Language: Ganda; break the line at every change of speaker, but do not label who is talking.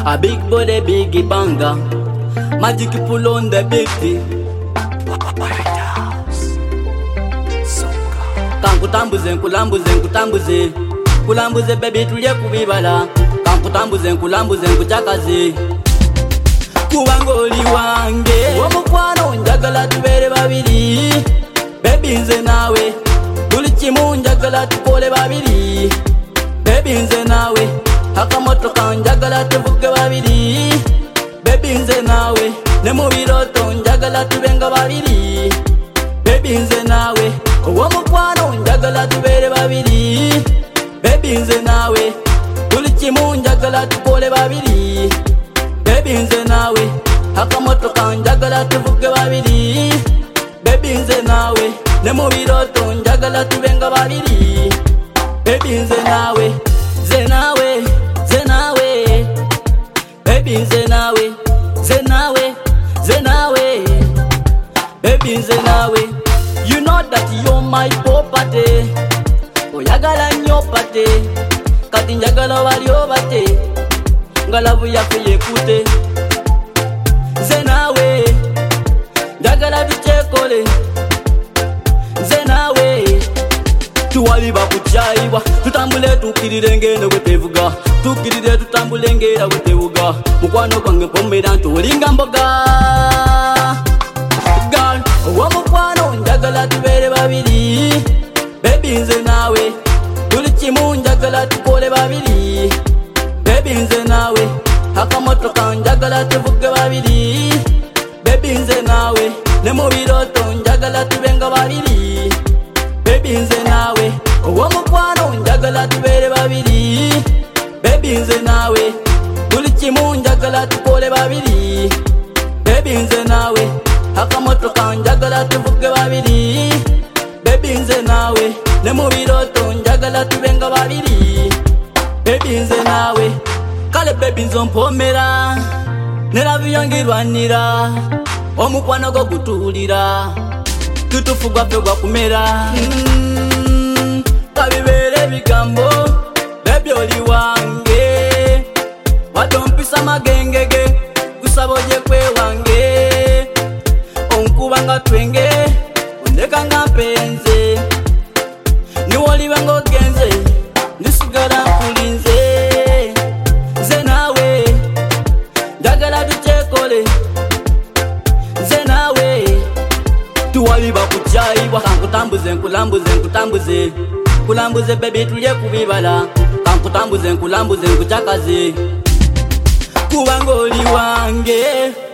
A big body, big banger. Magic pull on the beat. Kankutambuze, nkulambuze, nkutambuze. Kulambuze baby tulye kubibala. Kankutambuze, nkulambuze, nkuchakaze. Kubanga oli wange omukwano njagala tubeere babiri. Baby nze nawe buli kimu njagala tukole babiri. Baby nze nawe akamotoka njagala tuvuge babiri. Baby nze nawe ne mu biroto njagala tubenga babiri. Baby nze nawe omukwano njagala tubeere babiri. Baby nze nawe buli kimu njagala tukole babiri. Baby nze nawe akamotoka njagala tuvuge babiri. Baby nze nawe ne mu biroto njagala tubenga babiri. Baby nze nawe, ze nawe, ze nawe. Baby nze nawe, ze nawe, ze nawe. Baby nze nawe, you know that you're my property. Oyagala nnyo pate, kati njagala wali obate. Ngalavu yaffe yekute. Nze nawe njagala tukyekole. Nze nawe tuwaliba kukyayibwa. Tutambule tukirire ngendo bwetevuga. Tukirire tutambule ngera bwetevuga. Mukwano gwange mpomera nti olinga mboga. Girl, owomukwano njagala tubeere babiri. Baby nze nawe buli kimu njagala tukole babiri. Baby nze nawe akamotoka njagala tuvuge babiri. Baby nze nawe ne mu biroto njagala tubenga babiri. Baby nze nawe owomukwano njagala tubeere babiri. Baby nze nawe buli kimu njagala tukole babiri. Baby nze nawe akamotoka njagala tuvuge babiri. Baby nze nawe ne mu biroto njagala tubenga babiri. Baby nze nawe kale baby nze ompomera. Ne love yange irwanira. Omukwano gwo gutuulira. Tutufu gwaffe gwakumera. Kabibeere bigambo. Baby oli wange. Watompisa magengege. Gusaba ojje kwewange. Onkuba nga twenge. Ondeka nga mpenze. Niwoliba ng'ogenze. Ndisigala nkulinze. Nze nawe njagala tukyekole. Nze nawe tuwaliba kukyayibwa. Kankutambuze, nkulambuze, nkutambuze. Kulambuze baby tulye kubibala. Kankutambuze, nkulambuze, nkuchakaze. Kubanga oli wange